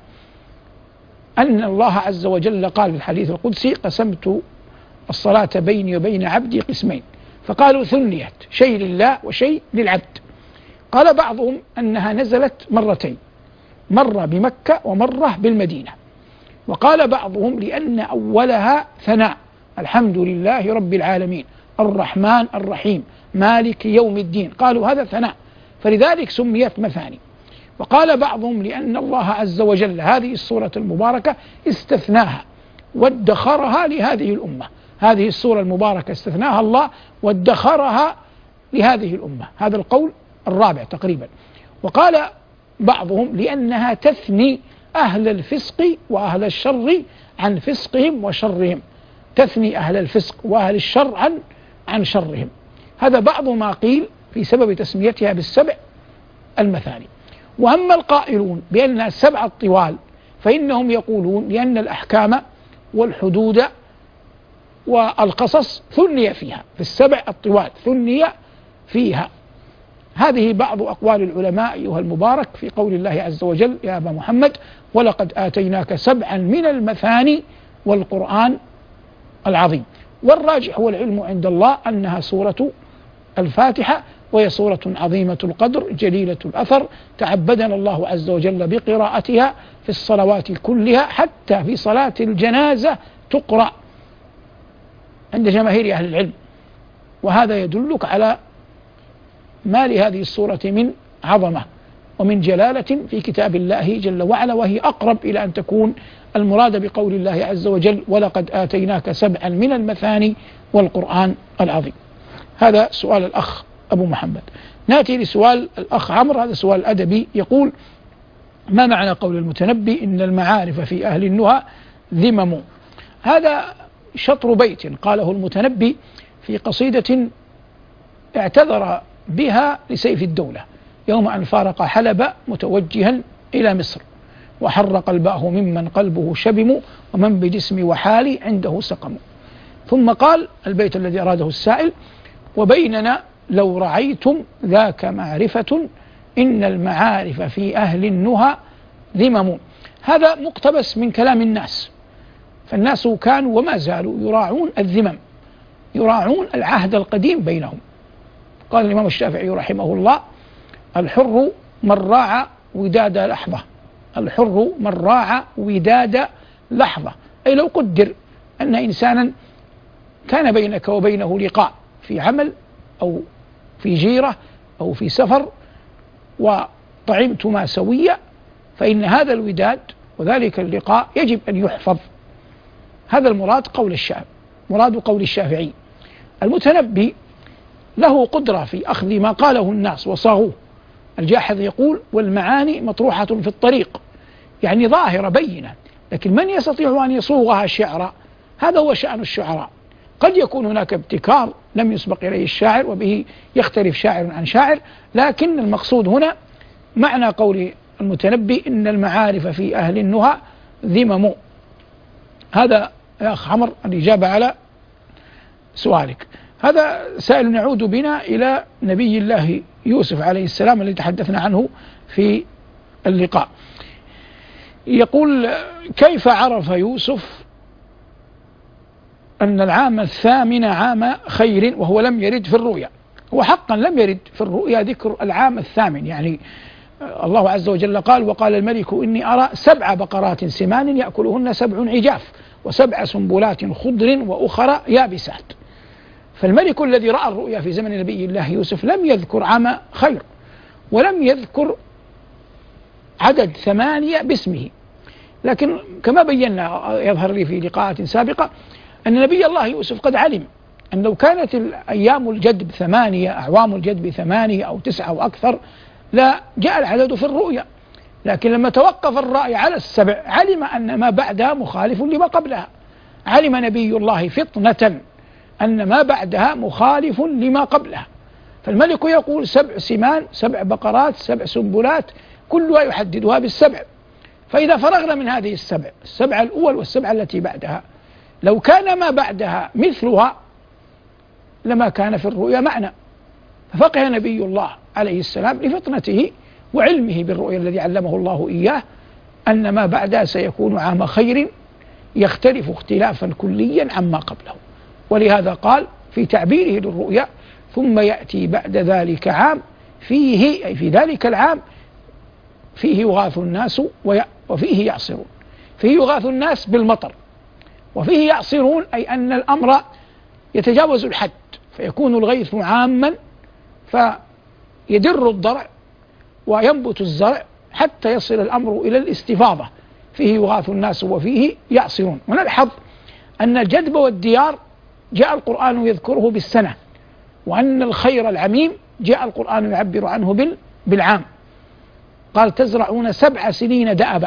أن الله عز وجل قال في الحديث القدسي: قسمت الصلاة بيني وبين عبدي قسمين، فقالوا ثنيت، شيء لله وشيء للعبد. قال بعضهم أنها نزلت مرتين، مرة بمكة ومرة بالمدينة. وقال بعضهم لأن أولها ثناء: الحمد لله رب العالمين الرحمن الرحيم مالك يوم الدين. قالوا هذا ثناء، فلذلك سميت مثاني. وقال بعضهم لأن الله عز وجل هذه السورة المباركة استثناها وادخرها لهذه الأمة. هذه السورة المباركة استثناها الله وادخرها لهذه الأمة. هذا القول الرابع تقريبا. وقال بعضهم لأنها تثني أهل الفسق وأهل الشر عن فسقهم وشرهم، تثني أهل الفسق وأهل الشر عن عن شرهم. هذا بعض ما قيل في سبب تسميتها بالسبع المثاني. وأما القائلون بأنها السبع الطوال فإنهم يقولون لأن الأحكام والحدود والقصص ثني فيها، في السبع الطوال ثني فيها. هذه بعض أقوال العلماء أيها المبارك في قول الله عز وجل يا أبا محمد ولقد آتيناك سبعا من المثاني والقرآن العظيم. والراجح والعلم عند الله أنها سورة الفاتحة، وهي سورة عظيمة القدر جليلة الأثر، تعبدنا الله عز وجل بقراءتها في الصلوات كلها، حتى في صلاة الجنازة تقرأ عند جماهير أهل العلم. وهذا يدلك على ما لهذه السورة من عظمة ومن جلالة في كتاب الله جل وعلا، وهي أقرب إلى أن تكون المراد بقول الله عز وجل ولقد آتيناك سبعا من المثاني والقرآن العظيم. هذا سؤال الأخ أبو محمد. نأتي لسؤال الأخ عمرو، هذا سؤال أدبي، يقول ما معنى قول المتنبي إن المعارف في أهل النهى ذمم؟ هذا شطر بيت قاله المتنبي في قصيدة اعتذر بها لسيف الدولة يوم أن فارق حلب متوجها إلى مصر، وحر قلبه ممن قلبه شبم ومن بجسم وحالي عنده سقم. ثم قال البيت الذي أراده السائل وبيننا لو رعيتم ذاك معرفة إن المعارف في أهل النهى ذمم. هذا مقتبس من كلام الناس، فالناس كانوا وما زالوا يراعون الذمم، يراعون العهد القديم بينهم. قال الإمام الشافعي رحمه الله الحر من راعى وداد لحظة، الحر من راعى وداد لحظة، أي لو قدر أن إنسانا كان بينك وبينه لقاء في عمل أو في جيرة أو في سفر وطعمتما سويا، فإن هذا الوداد وذلك اللقاء يجب أن يحفظ. هذا المراد قول الشافعي، مراد قول الشافعي. المتنبي له قدرة في أخذ ما قاله الناس وصاغوه. الجاحظ يقول والمعاني مطروحة في الطريق، يعني ظاهرة بينة، لكن من يستطيع أن يصوغها شعرا؟ هذا هو شأن الشعراء. قد يكون هناك ابتكار لم يسبق إليه الشاعر وبه يختلف شاعر عن شاعر، لكن المقصود هنا معنى قول المتنبي إن المعارف في أهل النهى ذمم. هذا يا أخ عمر الإجابة على سؤالك. هذا سائل يعود بنا إلى نبي الله يوسف عليه السلام الذي تحدثنا عنه في اللقاء. يقول كيف عرف يوسف أن العام الثامن عام خير وهو لم يرد في الرؤيا؟ هو حقا لم يرد في الرؤيا ذكر العام الثامن، يعني الله عز وجل قال وقال الملك إني أرى سبع بقرات سمان يأكلهن سبع عجاف وسبع سنبلات خضر وأخرى يابسات. فالملك الذي رأى الرؤيا في زمن نبي الله يوسف لم يذكر عام خير ولم يذكر عدد ثمانية باسمه. لكن كما بينا يظهر لي في لقاءات سابقة أن نبي الله يوسف قد علم أن لو كانت الأيام الجدب ثمانية، أعوام الجدب ثمانية أو تسعة أو أكثر، لا جاء العدد في الرؤيا. لكن لما توقف الرأي على السبع علم أن ما بعدها مخالف لما قبلها. علم نبي الله فطنة أن ما بعدها مخالف لما قبلها. فالملك يقول سبع سمان، سبع بقرات، سبع سنبلات، كلها يحددها بالسبع. فإذا فرغنا من هذه السبع، السبع الأول والسبع التي بعدها، لو كان ما بعدها مثلها لما كان في الرؤيا معنى. ففقه نبي الله عليه السلام لفطنته وعلمه بالرؤيا الذي علمه الله إياه أن ما بعدها سيكون عام خير يختلف اختلافا كليا عما قبله. ولهذا قال في تعبيره للرؤيا ثم يأتي بعد ذلك عام فيه، أي في ذلك العام فيه يغاث الناس وفيه يعصرون. فيه يغاث الناس بالمطر وفيه يعصرون، أي أن الأمر يتجاوز الحد فيكون الغيث عاما فيدر الضرع وينبت الزرع حتى يصل الأمر إلى الاستفاضة. فيه يغاث الناس وفيه يعصرون. ونلحظ أن الجدب والديار جاء القرآن يذكره بالسنة، وأن الخير العميم جاء القرآن يعبر عنه بالعام. قال تزرعون سبع سنين دأبا،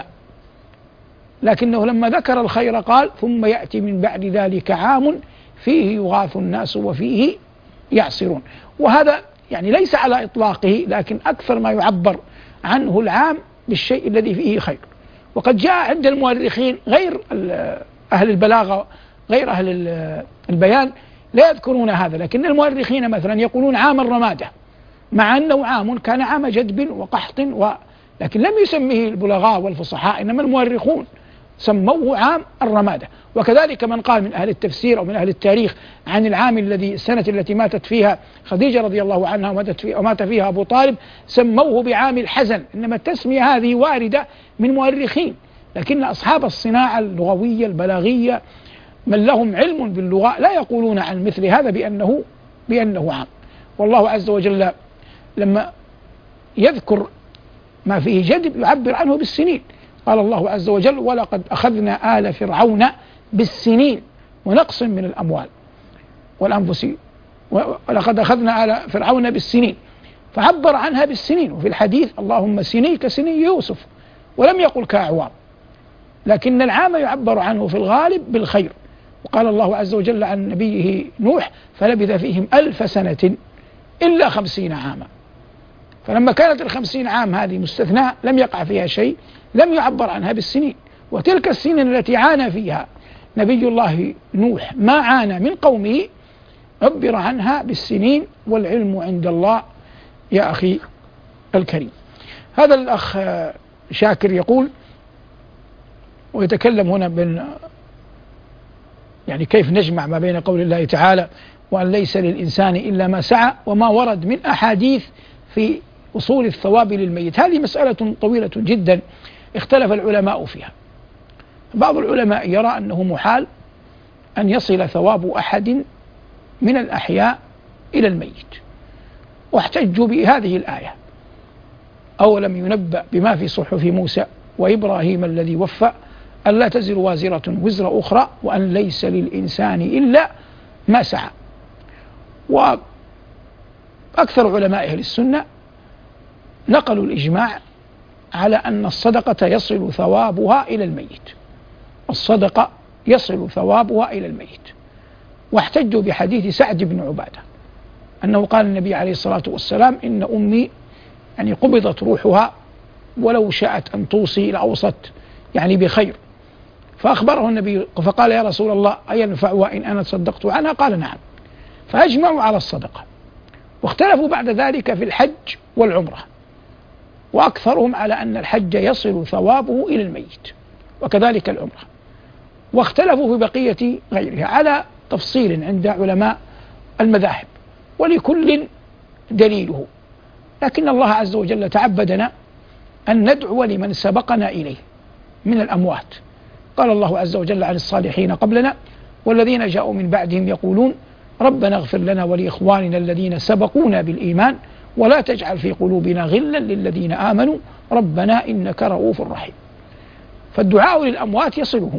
لكنه لما ذكر الخير قال ثم يأتي من بعد ذلك عام فيه يغاث الناس وفيه يعصرون. وهذا يعني ليس على إطلاقه، لكن أكثر ما يعبر عنه العام بالشيء الذي فيه خير. وقد جاء عند المؤرخين غير أهل البلاغة غير أهل البيان لا يذكرون هذا، لكن المؤرخين مثلا يقولون عام الرمادة، مع أنه عام كان عام جدب وقحط و... لكن لم يسميه البلغاء والفصحاء، إنما المؤرخون سموه عام الرمادة. وكذلك من قال من أهل التفسير أو من أهل التاريخ عن العام الذي السنة التي ماتت فيها خديجة رضي الله عنها وماتت فيها, ومات فيها أبو طالب سموه بعام الحزن. إنما التسمية هذه واردة من مؤرخين، لكن أصحاب الصناعة اللغوية البلاغية من لهم علم باللغة لا يقولون عن مثل هذا بأنه بأنه عام. والله عز وجل لما يذكر ما فيه جدب يعبر عنه بالسنين. قال الله عز وجل ولقد أخذنا آل فرعون بالسنين ونقص من الأموال والأنفس ولقد أخذنا آل فرعون بالسنين، فعبر عنها بالسنين. وفي الحديث اللهم سني كسني يوسف، ولم يقل كأعوام، لكن العام يعبر عنه في الغالب بالخير. وقال الله عز وجل عن نبيه نوح فلبث فيهم ألف سنة إلا خمسين عاما. فلما كانت الخمسين عام هذه مستثناء لم يقع فيها شيء، لم يعبر عنها بالسنين. وتلك السنين التي عانى فيها نبي الله نوح ما عانى من قومه عبر عنها بالسنين، والعلم عند الله يا أخي الكريم. هذا الأخ شاكر يقول ويتكلم هنا بين يعني كيف نجمع ما بين قول الله تعالى وأن ليس للإنسان إلا ما سعى وما ورد من أحاديث في وصول الثواب للميت. هذه مسألة طويلة جدا اختلف العلماء فيها. بعض العلماء يرى أنه محال أن يصل ثواب أحد من الأحياء إلى الميت، واحتجوا بهذه الآية أولم ينبأ بما في صحف موسى وإبراهيم الذي وفى ألا تزر وازرة وزر أخرى وأن ليس للإنسان إلا ما سعى. وأكثر علماء أهل السنة نقلوا الإجماع على أن الصدقة يصل ثوابها إلى الميت، الصدقة يصل ثوابها إلى الميت. واحتجوا بحديث سعد بن عبادة أنه قال النبي عليه الصلاة والسلام إن أمي يعني قبضت روحها ولو شاءت أن توصي لأوصت يعني بخير، فأخبره النبي فقال يا رسول الله أينفعها إن أنا تصدقت عنها؟ قال نعم. فأجمعوا على الصدقة، واختلفوا بعد ذلك في الحج والعمرة، وأكثرهم على أن الحج يصل ثوابه إلى الميت وكذلك العمرة، واختلفوا في بقية غيرها على تفصيل عند علماء المذاهب، ولكل دليله. لكن الله عز وجل تعبدنا أن ندعو لمن سبقنا إليه من الأموات. قال الله عز وجل عن الصالحين قبلنا والذين جاءوا من بعدهم يقولون ربنا اغفر لنا ولإخواننا الذين سبقونا بالإيمان ولا تجعل في قلوبنا غلا للذين آمنوا ربنا إنك رؤوف رحيم. فالدعاء للأموات يصلهم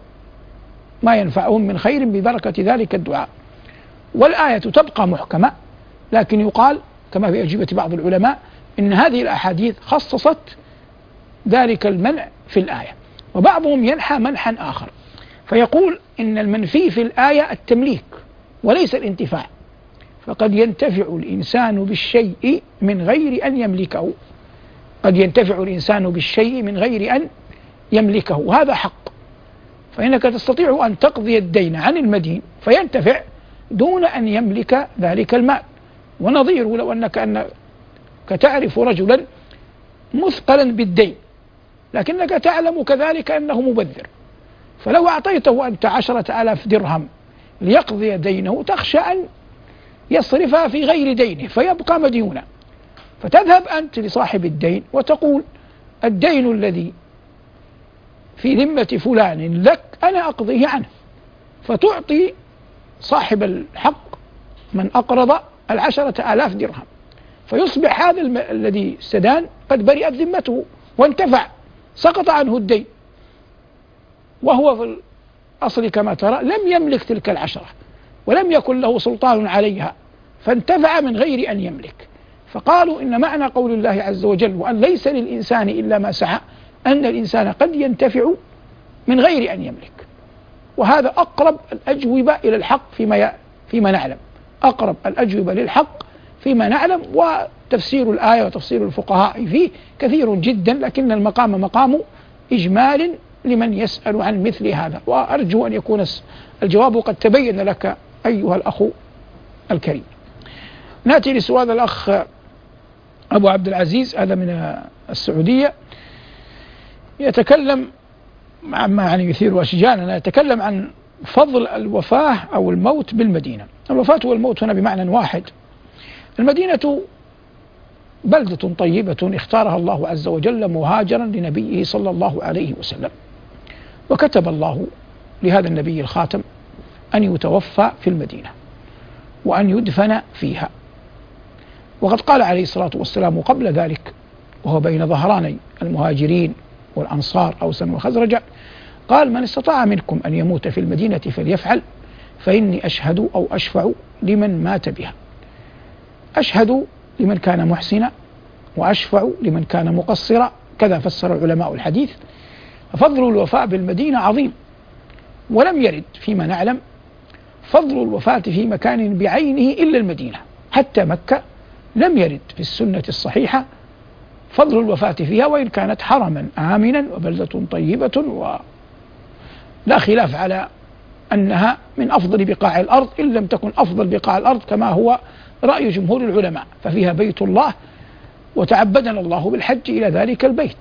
ما ينفعهم من خير ببركة ذلك الدعاء. والآية تبقى محكمة، لكن يقال كما في أجوبة بعض العلماء إن هذه الأحاديث خصصت ذلك المنع في الآية. وبعضهم ينحى منحا آخر فيقول إن المنفي في الآية التمليك وليس الانتفاع، فقد ينتفع الإنسان بالشيء من غير أن يملكه، قد ينتفع الإنسان بالشيء من غير أن يملكه، وهذا حق. فإنك تستطيع أن تقضي الدين عن المدين فينتفع دون أن يملك ذلك المال. ونظيره لو أنك أنك تعرف رجلا مثقلا بالدين لكنك تعلم كذلك أنه مبذر، فلو أعطيته أنت عشرة آلاف درهم ليقضي دينه تخشى أن يصرفها في غير دينه فيبقى مديونا، فتذهب أنت لصاحب الدين وتقول الدين الذي في ذمة فلان لك أنا أقضيه عنه، فتعطي صاحب الحق من أقرض العشرة آلاف درهم، فيصبح هذا الم... الذي استدان قد برئت ذمته وانتفع، سقط عنه الدين، وهو في الأصل كما ترى لم يملك تلك العشرة ولم يكن له سلطان عليها، فانتفع من غير أن يملك. فقالوا إن معنى قول الله عز وجل وأن ليس للإنسان إلا ما سعى أن الإنسان قد ينتفع من غير أن يملك، وهذا أقرب الأجوبة إلى الحق فيما فيما نعلم، أقرب الأجوبة للحق فيما نعلم. وتفسير الآية وتفسير الفقهاء فيه كثير جدا، لكن المقام مقام إجمال لمن يسأل عن مثل هذا، وأرجو أن يكون الجواب قد تبين لك أيها الأخ الكريم. نأتي لسؤال الأخ أبو عبد العزيز، هذا من السعودية، يتكلم عما يعني يثير أشجاننا، يتكلم عن فضل الوفاة أو الموت بالمدينة. الوفاة والموت هنا بمعنى واحد. المدينة بلدة طيبة اختارها الله عز وجل مهاجرا لنبيه صلى الله عليه وسلم، وكتب الله لهذا النبي الخاتم أن يتوفى في المدينة وأن يدفن فيها. وقد قال عليه الصلاة والسلام قبل ذلك وهو بين ظهراني المهاجرين والأنصار أوسا وخزرج، قال: من استطاع منكم أن يموت في المدينة فليفعل، فإني أشهد أو أشفع لمن مات بها. أشهد لمن كان محسنا، وأشفع لمن كان مقصرا، كذا فسر علماء الحديث. ففضل الوفاء بالمدينة عظيم، ولم يرد فيما نعلم فضل الوفاة في مكان بعينه إلا المدينة، حتى مكة لم يرد في السنة الصحيحة فضل الوفاة فيها، وإن كانت حرما آمنا وبلدة طيبة ولا خلاف على أنها من أفضل بقاع الأرض، إن لم تكن أفضل بقاع الأرض كما هو رأي جمهور العلماء، ففيها بيت الله وتعبدنا الله بالحج إلى ذلك البيت.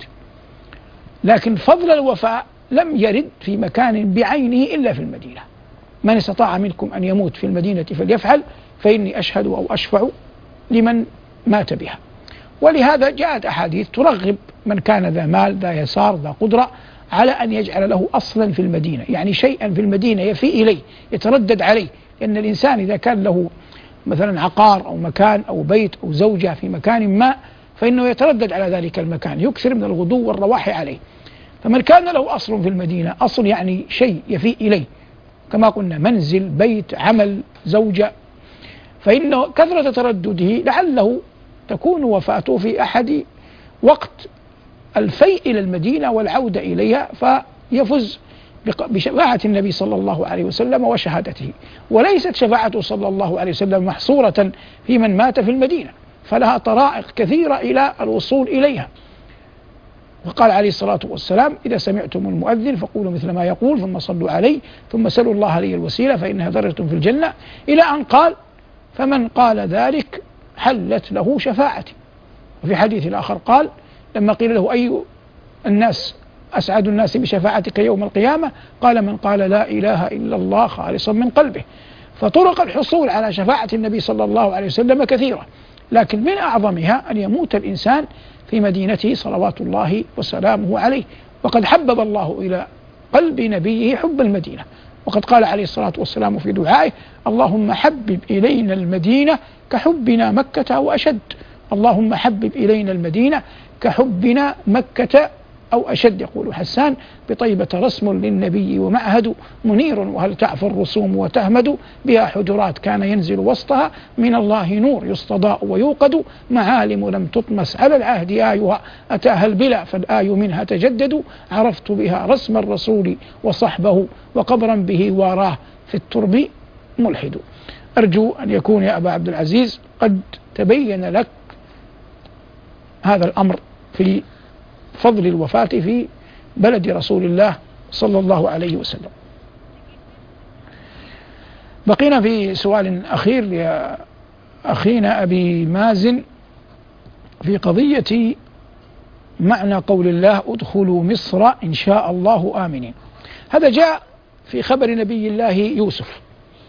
لكن فضل الوفاء لم يرد في مكان بعينه إلا في المدينة. من استطاع منكم أن يموت في المدينة فليفعل، فإني أشهد أو أشفع لمن مات بها. ولهذا جاءت أحاديث ترغب من كان ذا مال ذا يسار ذا قدرة على أن يجعل له أصلا في المدينة، يعني شيئا في المدينة يفي إليه يتردد عليه، لأن الإنسان إذا كان له مثلا عقار أو مكان أو بيت أو زوجة في مكان ما فإنه يتردد على ذلك المكان، يكثر من الغدو والرواح عليه. فمن كان له أصل في المدينة، أصل يعني شيء يفي إليه كما قلنا منزل بيت عمل زوجة، فإنه كثرة تردده لعله تكون وفاته في أحد وقت الفيء إلى المدينة والعودة إليها، فيفز بشفاعة النبي صلى الله عليه وسلم وشهادته. وليست شفاعته صلى الله عليه وسلم محصورة في من مات في المدينة، فلها طرائق كثيرة إلى الوصول إليها. وقال عليه الصلاة والسلام: إذا سمعتم المؤذن فقولوا مثل ما يقول ثم صلوا عليه ثم سلوا الله لي الوسيلة فإنها درجة في الجنة، إلى أن قال: فمن قال ذلك حلت له شفاعتي. وفي حديث الآخر قال لما قيل له: أي الناس أسعد الناس بشفاعتك يوم القيامة؟ قال: من قال لا إله إلا الله خالصا من قلبه. فطرق الحصول على شفاعة النبي صلى الله عليه وسلم كثيرة، لكن من أعظمها أن يموت الإنسان في مدينته صلوات الله وسلامه عليه. وقد حبب الله إلى قلب نبيه حب المدينة، وقد قال عليه الصلاة والسلام في دعائه: اللهم حبب إلينا المدينة كحبنا مكة أو أشد. اللهم حبب إلينا المدينة كحبنا مكة أو أشد. يقول حسان: بطيبة رسم للنبي ومعهد منير، وهل تعفو الرسوم وتهمد، بها حجرات كان ينزل وسطها، من الله نور يستضاء ويوقد، معالم لم تطمس على العهد آيها، أتاها البلا فالآي منها تجدد، عرفت بها رسم الرسول وصحبه، وقبرا به واراه في الترب ملحد. أرجو أن يكون يا أبا عبد العزيز قد تبين لك هذا الأمر في فضل الوفاة في بلد رسول الله صلى الله عليه وسلم. بقينا في سؤال أخير لأخينا أبي مازن في قضية معنى قول الله: ادخلوا مصر إن شاء الله آمنين. هذا جاء في خبر نبي الله يوسف،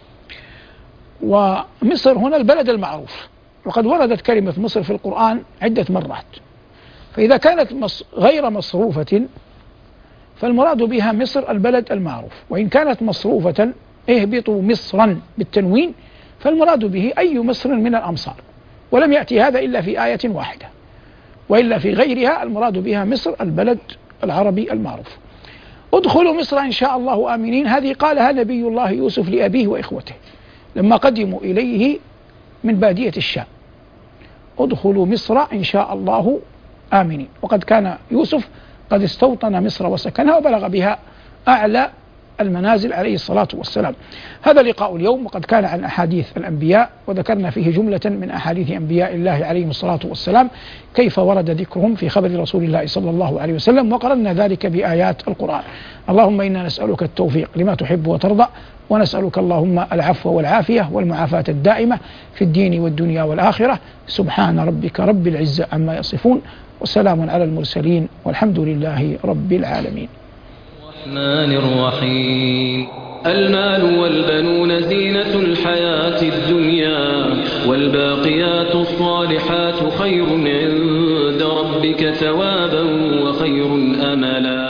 ومصر هنا البلد المعروف، وقد وردت كلمة مصر في القرآن عدة مرات، فإذا كانت غير مصروفة فالمراد بها مصر البلد المعروف، وإن كانت مصروفة اهبطوا مصرا بالتنوين فالمراد به أي مصر من الأمصار، ولم يأتي هذا إلا في آية واحدة، وإلا في غيرها المراد بها مصر البلد العربي المعروف. ادخلوا مصر إن شاء الله آمنين، هذه قالها نبي الله يوسف لأبيه وإخوته لما قدموا إليه من بادية الشام، ادخلوا مصر إن شاء الله آمنين. وقد كان يوسف قد استوطن مصر وسكنها وبلغ بها أعلى المنازل عليه الصلاة والسلام. هذا لقاء اليوم، وقد كان عن أحاديث الأنبياء، وذكرنا فيه جملة من أحاديث أنبياء الله عليهم الصلاة والسلام كيف ورد ذكرهم في خبر رسول الله صلى الله عليه وسلم، وقرنا ذلك بآيات القرآن. اللهم إنا نسألك التوفيق لما تحب وترضى، ونسألك اللهم العفو والعافية والمعافاة الدائمة في الدين والدنيا والآخرة. سبحان ربك رب العزة عما يصفون، وسلام على المرسلين، والحمد لله رب العالمين. الرحمن الرحيم. المال والبنون زينة الحياة الدنيا، والباقيات الصالحات خير عند ربك ثوابا وخير أملا.